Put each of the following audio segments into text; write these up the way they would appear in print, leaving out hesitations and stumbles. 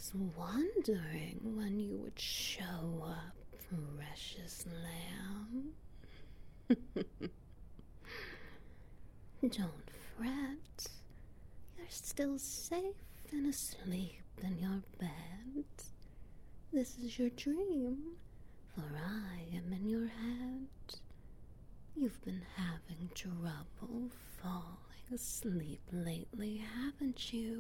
was wondering when you would show up, precious lamb. Don't fret. You're still safe and asleep in your bed. This is your dream, for I am in your head. You've been having trouble falling asleep lately, haven't you?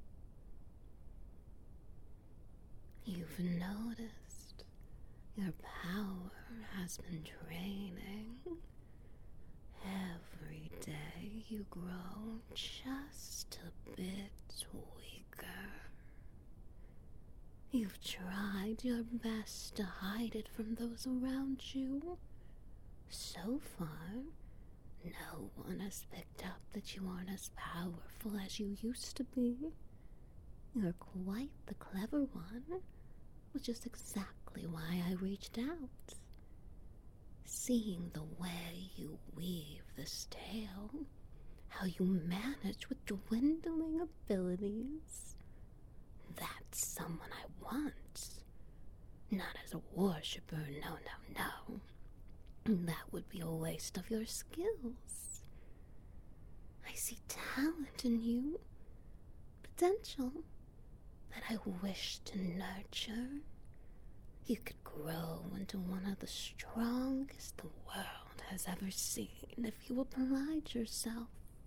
You've noticed your power has been draining. Every day you grow just a bit weaker. You've tried your best to hide it from those around you. So far, no one has picked up that you aren't as powerful as you used to be. You're quite the clever one, which is exactly why I reached out. Seeing the way you weave this tale, how you manage with dwindling abilities, that's someone I want. Not as a worshipper, no. That would be a waste of your skills. I see talent in you, potential that I wish to nurture. You could grow into one of the strongest the world has ever seen if you applied yourself.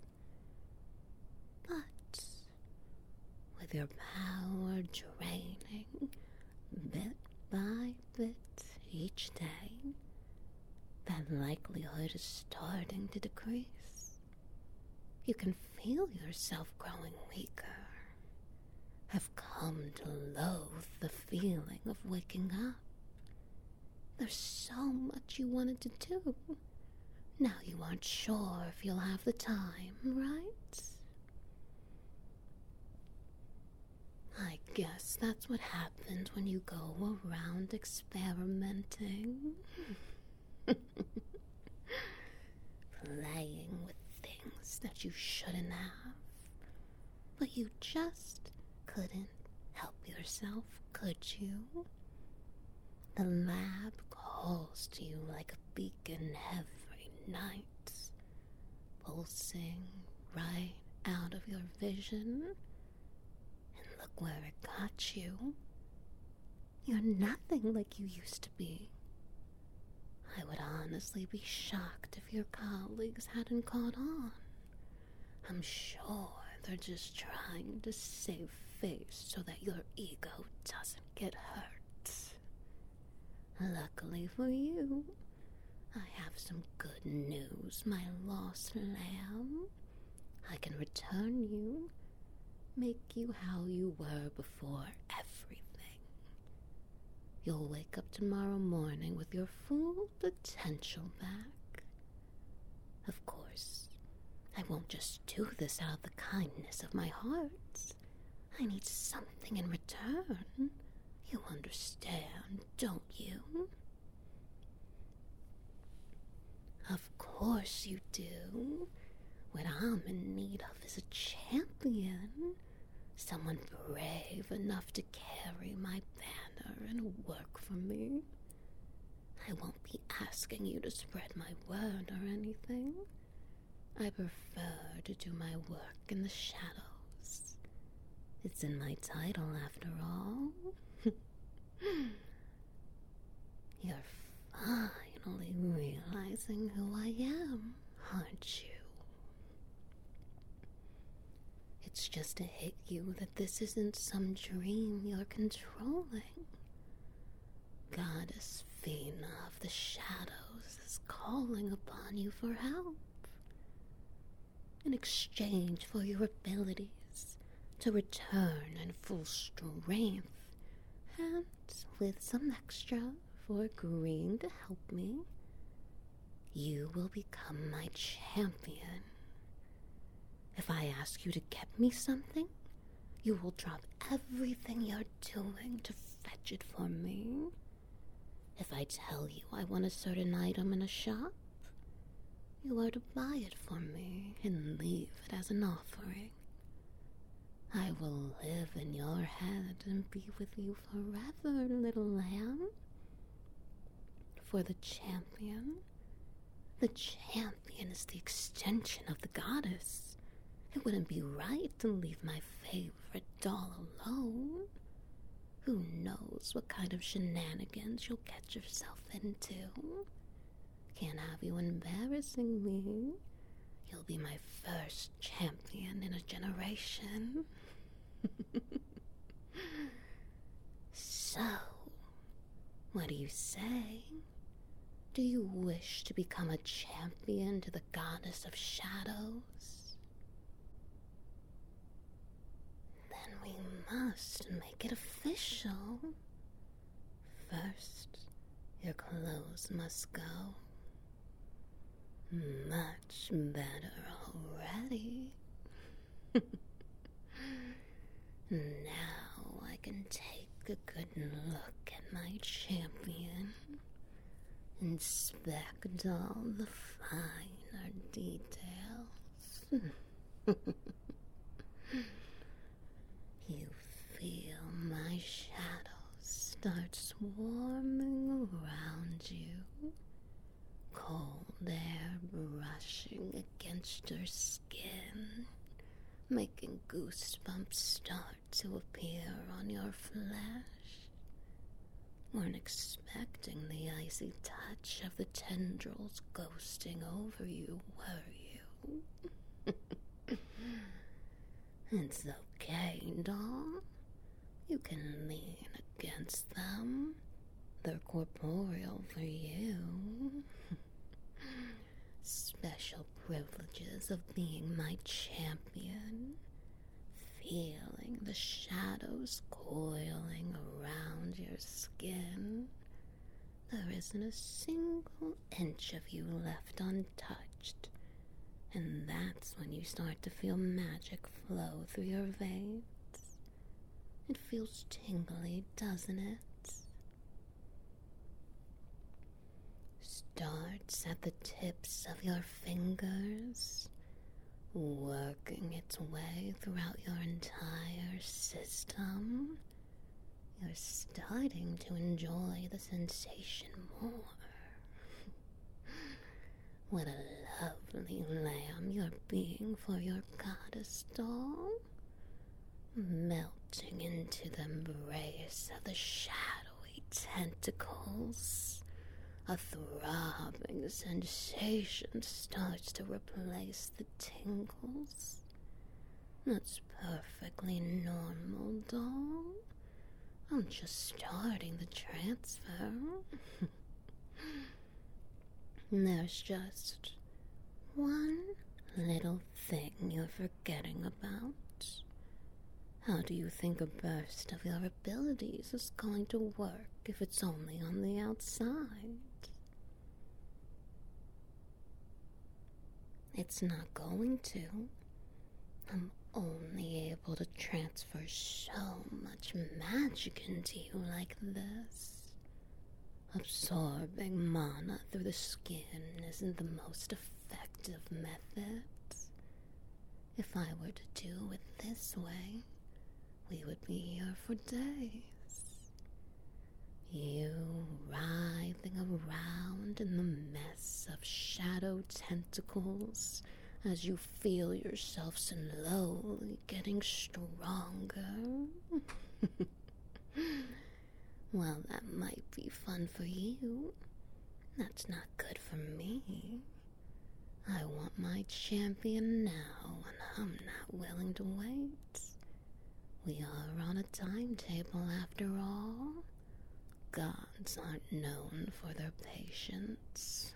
But with your power draining bit by bit each day, that likelihood is starting to decrease. You can feel yourself growing weaker. Have come to loathe the feeling of waking up. There's so much you wanted to do. Now you aren't sure if you'll have the time, right? I guess that's what happens when you go around experimenting. Playing with things that you shouldn't have. But you just couldn't help yourself, could you? The lab calls to you like a beacon every night, pulsing right out of your vision. And look where it got you. You're nothing like you used to be. I would honestly be shocked if your colleagues hadn't caught on. I'm sure they're just trying to save face so that your ego doesn't get hurt. Luckily for you, I have some good news, my lost lamb. I can return you, make you how you were before everything. You'll wake up tomorrow morning with your full potential back. Of course, I won't just do this out of the kindness of my heart. I need something in return. You understand, don't you? Of course you do. What I'm in need of is a champion. Someone brave enough to carry my banner and work for me. I won't be asking you to spread my word or anything. I prefer to do my work in the shadows. It's in my title, after all. You're finally realizing who I am, aren't you? It's just to hit you that this isn't some dream you're controlling. Goddess Fina of the shadows is calling upon you for help. In exchange for your abilities to return in full strength, and with some extra for agreeing to help me, you will become my champion. If I ask you to get me something, you will drop everything you're doing to fetch it for me. If I tell you I want a certain item in a shop, you are to buy it for me and leave it as an offering. I will live in your head and be with you forever, little lamb. For the champion is the extension of the goddess. It wouldn't be right to leave my favorite doll alone. Who knows what kind of shenanigans you'll get yourself into? Can't have you embarrassing me. You'll be my first champion in a generation. So, what do you say? Do you wish to become a champion to the goddess of shadows? Then we must make it official. First, your clothes must go. Much better already. Now I can take a good look at my champion. Inspect all the finer details. You feel my shadows start swarming around you. Cold air brushing against your skin, making goosebumps start to appear on your flesh. Weren't expecting the icy touch of the tendrils ghosting over you, were you? It's okay, doll. You can lean against them. They're corporeal for you. Special privileges of being my champion. Feeling the shadows coiling around your skin. There isn't a single inch of you left untouched. And that's when you start to feel magic flow through your veins. It feels tingly, doesn't it? Starts at the tips of your fingers, working its way throughout your entire system. You're starting to enjoy the sensation more. What a lovely lamb you're being for your goddess doll. Melting into the embrace of the shadowy tentacles. A throbbing sensation starts to replace the tingles. That's perfectly normal, doll. I'm just starting the transfer. There's just one little thing you're forgetting about. How do you think a burst of your abilities is going to work if it's only on the outside? It's not going to. I'm only able to transfer so much magic into you like this. Absorbing mana through the skin isn't the most effective method. If I were to do it this way, we would be here for days. You writhing around in the mess of shadow tentacles as you feel yourself slowly getting stronger. Well, that might be fun for you. That's not good for me. I want my champion now, and I'm not willing to wait. We are on a timetable after all. Gods aren't known for their patience.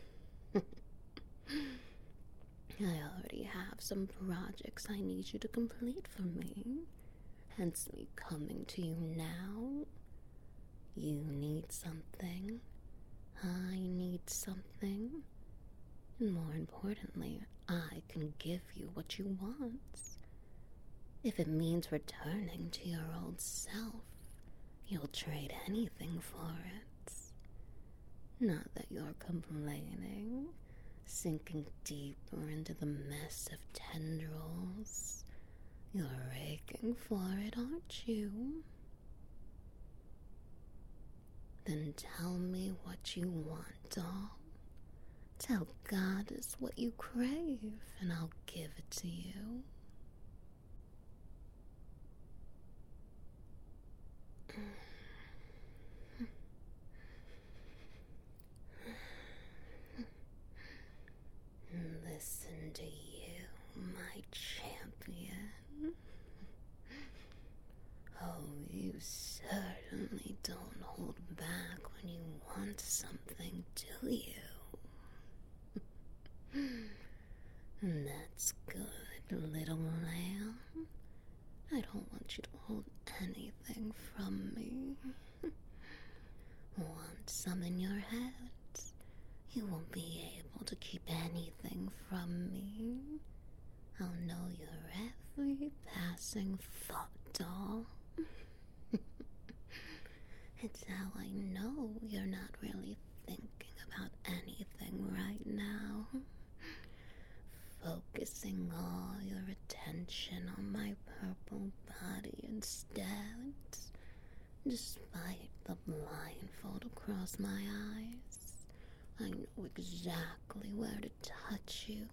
I already have some projects I need you to complete for me, hence me coming to you now. You need something, I need something, and more importantly, I can give you what you want. If it means returning to your old self, you'll trade anything for it. Not that you're complaining, sinking deeper into the mess of tendrils. You're aching for it, aren't you? Then tell me what you want, doll. Tell Goddess what you crave, and I'll give it to you. Listen to you, my champion. Oh, you certainly don't hold back when you want something, do you? That's good, little lamb. I don't want you to hold anything from me. Want some in your head? You won't be able to keep anything from me. I'll know your every passing thought, doll. It's how I know you're not really thinking about anything right now. Focusing all your attention on my purple body instead, despite the blindfold across my eyes. I know exactly where to touch you.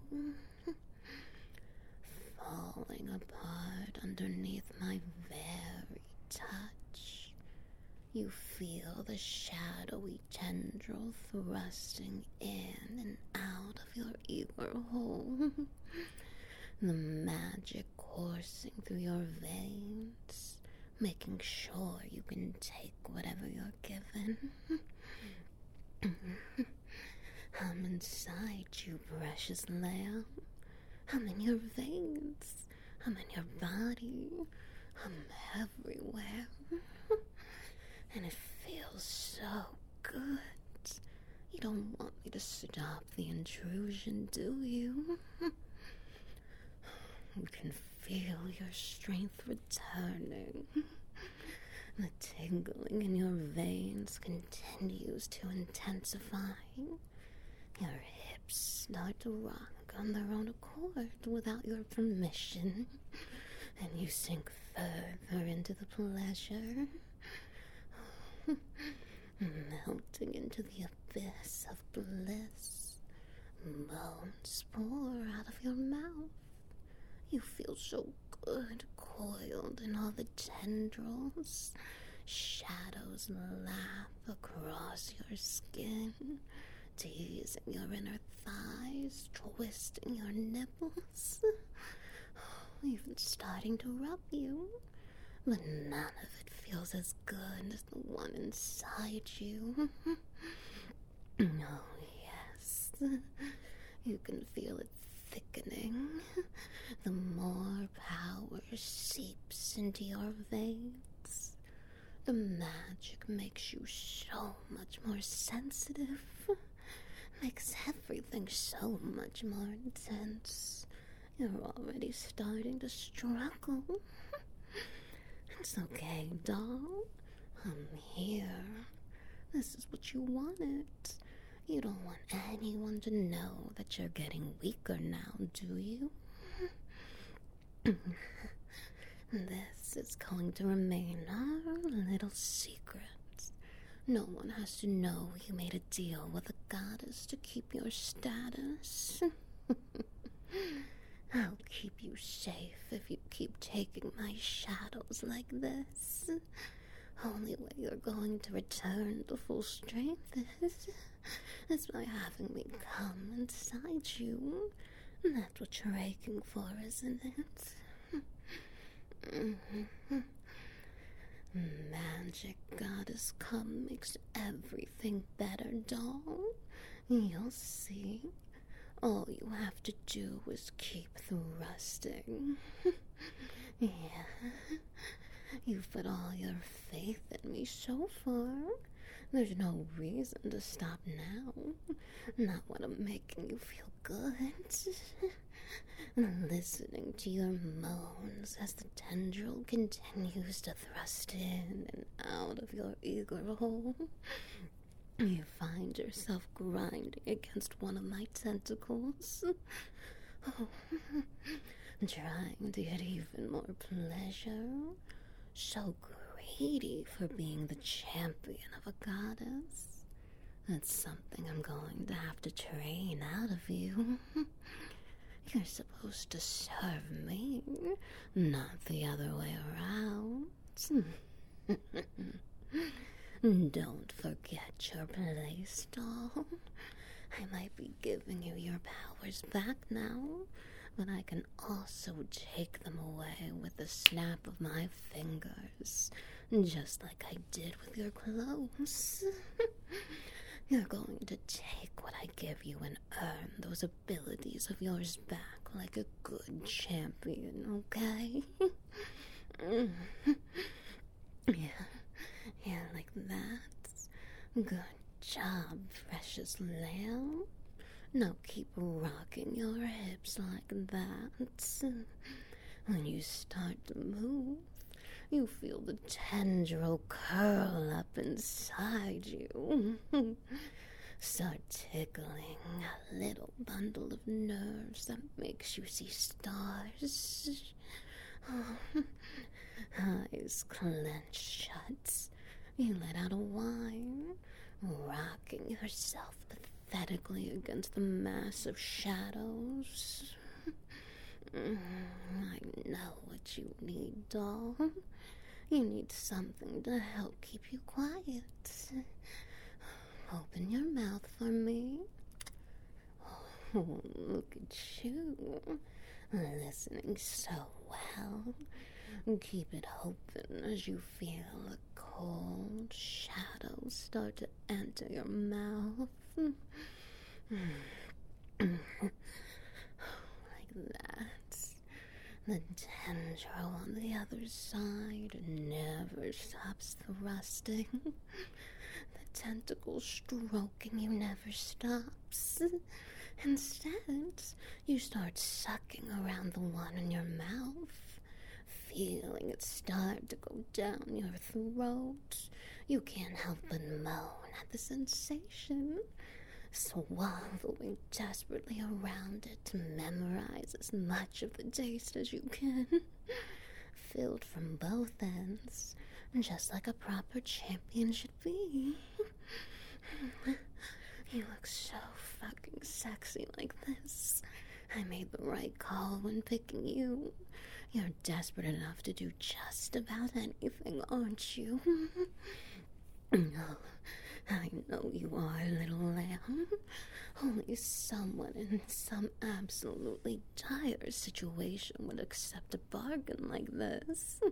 Falling apart underneath my very touch. You feel the shadowy tendril thrusting in and out of your eager hole. The magic coursing through your veins, making sure you can take whatever you're given. I'm inside you, precious lamb. I'm in your veins. I'm in your body. I'm everywhere. And it feels so good. You don't want me to stop the intrusion, do you? You can feel your strength returning. The tingling in your veins continues to intensify. Your hips start to rock on their own accord without your permission, and you sink further into the pleasure, melting into the abyss of bliss. Moans pour out of your mouth. You feel so good, coiled in all the tendrils. Shadows laugh across your skin, teasing your inner thighs, twisting your nipples, even starting to rub you. But none of it feels as good as the one inside you. Oh, yes. You can feel it thickening. The more power seeps into your veins, the magic makes you so much more sensitive, makes everything so much more intense. You're already starting to struggle. It's okay, doll. I'm here. This is what you wanted. You don't want anyone to know that you're getting weaker now, do you? This is going to remain our little secret. No one has to know you made a deal with a goddess to keep your status. I'll keep you safe if you keep taking my shadows like this. Only way you're going to return to full strength is by having me come inside you. That's what you're aching for, isn't it? Magic goddess come makes everything better, doll. You'll see. All you have to do is keep thrusting. Yeah. You've put all your faith in me so far. There's no reason to stop now. Not when I'm making you feel good. Listening to your moans as the tendril continues to thrust in and out of your eager hole. You find yourself grinding against one of my tentacles. Oh, trying to get even more pleasure, so greedy for being the champion of a goddess. That's something I'm going to have to train out of you. You're supposed to serve me, not the other way around. Don't forget your place, doll. I might be giving you your powers back now, but I can also take them away with the snap of my fingers, just like I did with your clothes. You're going to take what I give you and earn those abilities of yours back like a good champion, okay? Yeah, like that. Good job, precious lamb. Now keep rocking your hips like that. When you start to move, you feel the tendril curl up inside you. Start tickling a little bundle of nerves that makes you see stars. Eyes clenched shut. You let out a whine, rocking yourself pathetically against the mass of shadows. I know what you need, doll. You need something to help keep you quiet. Open your mouth for me. Oh, look at you. Listening so well. Keep it open as you feel the cold shadows start to enter your mouth. Like that. The tendril on the other side never stops thrusting. The tentacle stroking you never stops. Instead, you start sucking around the one in your mouth, feeling it start to go down your throat. You can't help but moan at the sensation, swallowing desperately around it to memorize as much of the taste as you can. Filled from both ends, just like a proper champion should be. You look so fucking sexy like this. I made the right call when picking you. You're desperate enough to do just about anything, aren't you? No, I know you are, little lamb. Only someone in some absolutely dire situation would accept a bargain like this.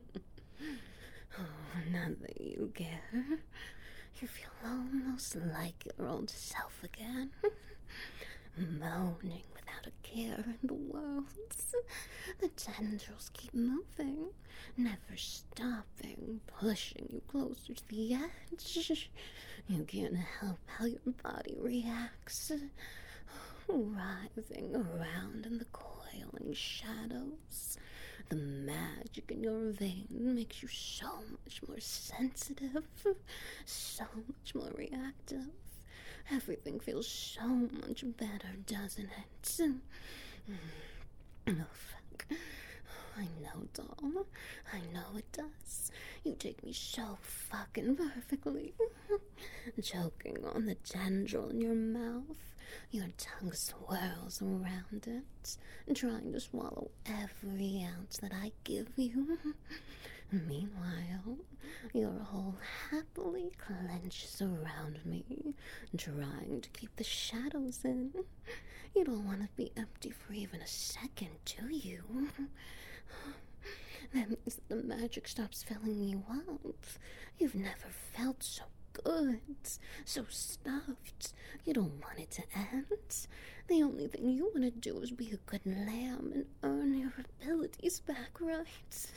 Oh, now that you care, you feel almost like your old self again. Moaning without a care in the world. The tendrils keep moving, never stopping, pushing you closer to the edge. You can't help how your body reacts, writhing around in the coiling shadows. The magic in your veins makes you so much more sensitive, so much more reactive. Everything feels so much better, doesn't it? Oh, fuck. I know, doll. I know it does. You take me so fucking perfectly. Choking on the tendril in your mouth, your tongue swirls around it, trying to swallow every ounce that I give you. Meanwhile, your whole happily clenches around me, trying to keep the shadows in. You don't want to be empty for even a second, do you? That means that the magic stops filling you up. You've never felt so good, so stuffed. You don't want it to end. The only thing you want to do is be a good lamb and earn your abilities back, right?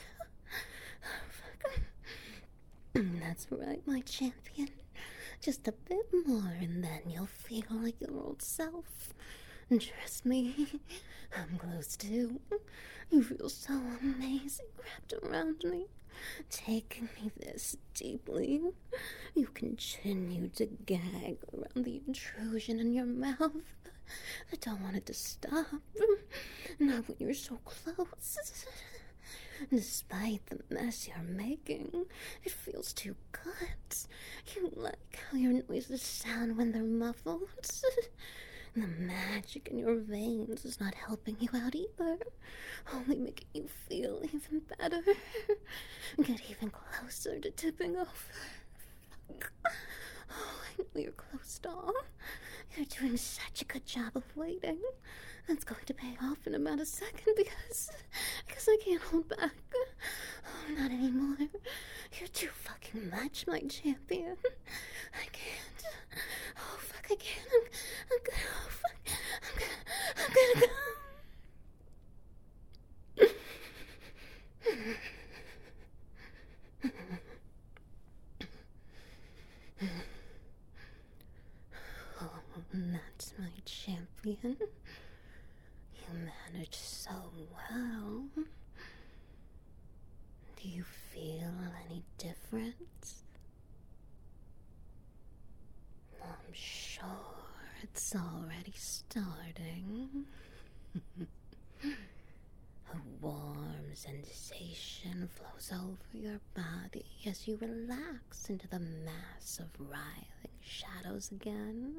That's right, my champion. Just a bit more and then you'll feel like your old self. Trust me, I'm close too. You feel so amazing wrapped around me, taking me this deeply. You continue to gag around the intrusion in your mouth, I don't want it to stop. Not when you're so close. Despite the mess you're making, it feels too good. You like how your noises sound when they're muffled. The magic in your veins is not helping you out either, only making you feel even better. Get even closer to tipping over. Oh, I know you're close, doll. You're doing such a good job of waiting. That's going to pay off in about a second because I can't hold back. Oh, not anymore. You're too fucking much, my champion. I can't. Oh, fuck, I can't. I'm gonna, oh, fuck. I'm gonna go. Oh, that's my champion. You managed so well. Do you feel any difference? I'm sure it's already starting. A warm sensation flows over your body as you relax into the mass of writhing shadows again.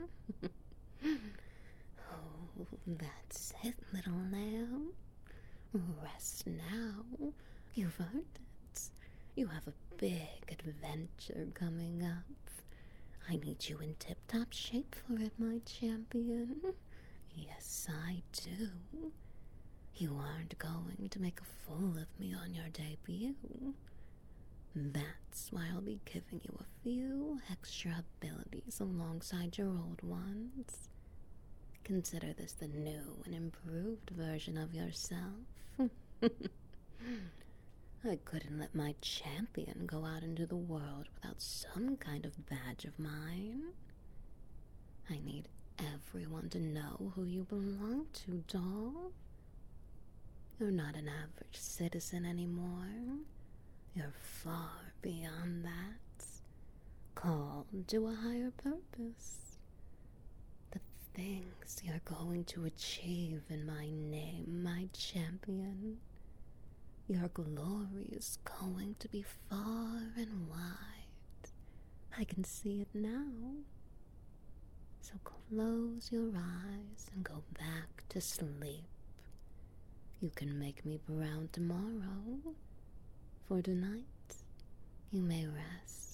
Oh, that's it, little lamb. Rest now. You've earned it. You have a big adventure coming up. I need you in tip-top shape for it, my champion. Yes, I do. You aren't going to make a fool of me on your debut. That's why I'll be giving you a few extra abilities alongside your old ones. Consider this the new and improved version of yourself. I couldn't let my champion go out into the world without some kind of badge of mine. I need everyone to know who you belong to, doll. You're not an average citizen anymore. You're far beyond that. Called to a higher purpose. The things you're going to achieve in my name, my champion. Your glory is going to be far and wide. I can see it now. So close your eyes and go back to sleep. You can make me proud tomorrow. For tonight, you may rest.